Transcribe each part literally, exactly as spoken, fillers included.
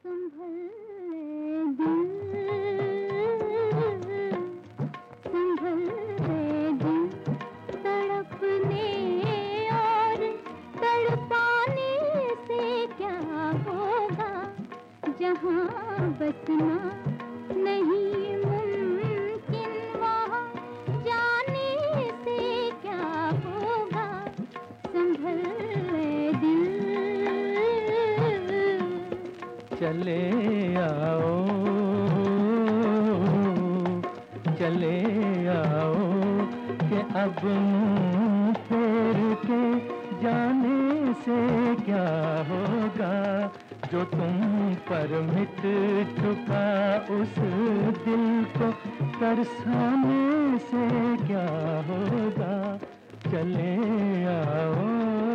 संभल ले दिल, संभल ले दिल, तड़पने और तड़पाने से क्या होगा, जहाँ बसना नहीं मुमकिन वहाँ जाने से क्या होगा, संभल ले दिल। चले आओ, चले आओ कि अब मुँह फेर के जाने से क्या होगा, जो तुम पर मिट चुका उस दिल को तरसाने से क्या होगा, चले आओ।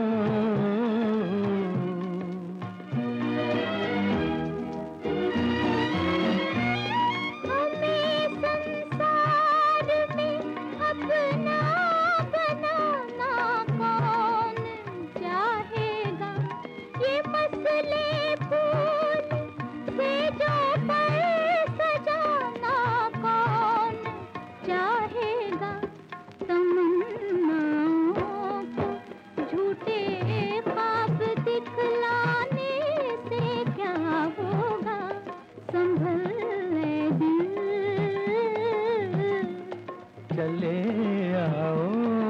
चले आओ।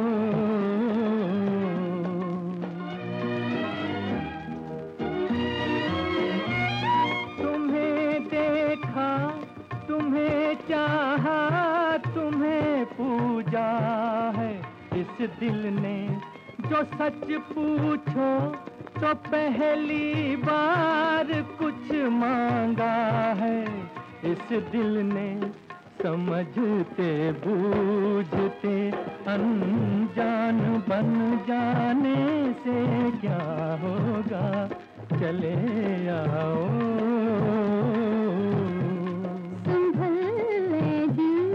तुम्हें देखा, तुम्हें चाहा, तुम्हें पूजा है इस दिल ने, जो सच पूछो तो पहली बार कुछ मांगा है इस दिल ने, समझते बूझते अनजान बन जाने से क्या होगा, चले आओ। संभल ले दिल,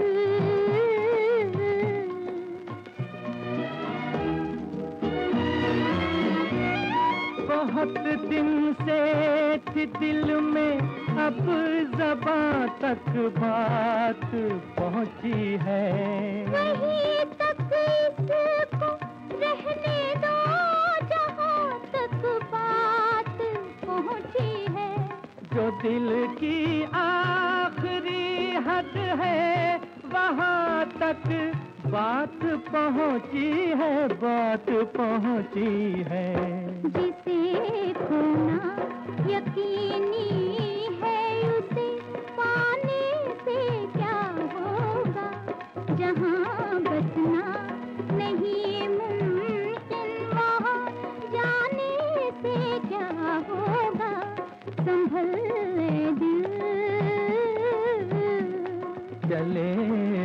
बहुत दिन से थी दिल में, अब ज़बां तक बात पहुंची है, वहीं तक इसको रहने दो जहां तक बात पहुंची है, जो दिल की आखिरी हद है वहां तक बात पहुंची है, बात पहुंची है। जिसे खोना यकीनी है उसे पाने से क्या होगा, जहाँ बसना नहीं मुमकिन वहाँ जाने से क्या होगा, संभल ले दिल। चले